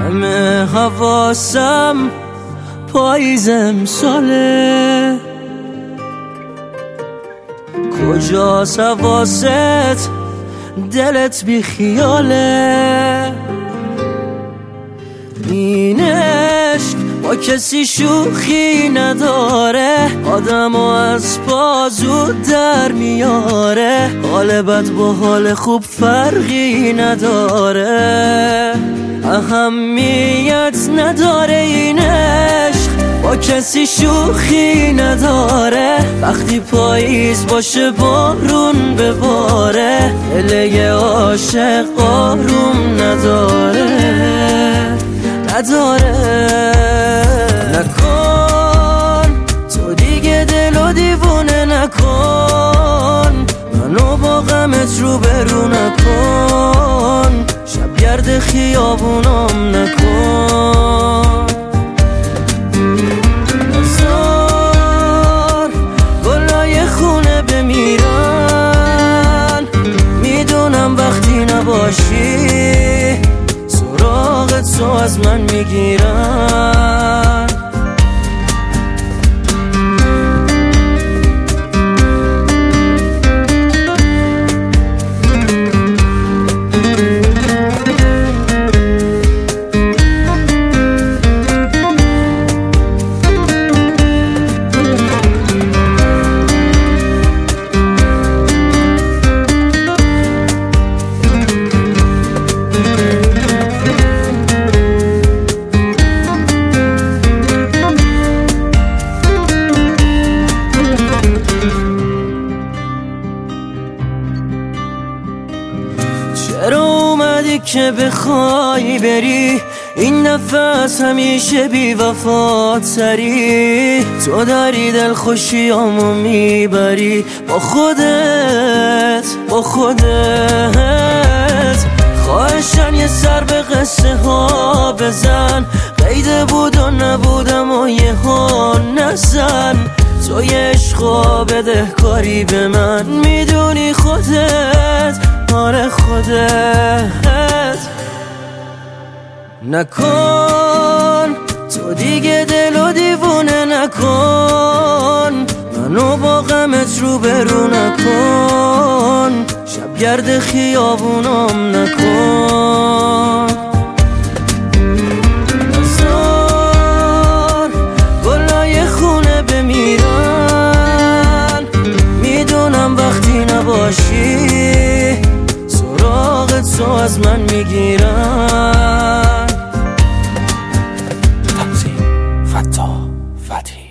همه حواسم پاییز امساله، کجاست حواست دلت بی خیاله. این عشق با کسی شوخی نداره، آدمو از پا زود در میاره، حال بد با حال خوب فرقی نداره، اهمیت نداره. این عشق با کسی شوخی نداره، وقتی پاییز باشه بارون بباره، دل عاشق آروم نداره. نکن تو دیگه دلو دیوونه نکن، منو با غمت روبرو نکن، شبگرد خیابونام نکن. بذار گلای خونه بمیرن، میدونم وقتی نباشی سراغت تو از من میگیرن. چرا اومدی که بخوای بری، این نفس همیشه بی وفاتری، تو داری دل خوشیامو میبری با خودت. خواهشن یه سر به قصه ها بزن، قیده بود و نبودم و یه ها نزن، تو یه عشقا بده کاری به من، میدونی خودت، آره خودت. نکن تو دیگه دلو دیوونه نکن، منو با غمت روبرو نکن، شبگرد خیابونام نکن. بذار گلای خونه بمیرن، میدونم وقتی نباشی سراغت تو از من میگیرن. تنظیم فتا فتحی.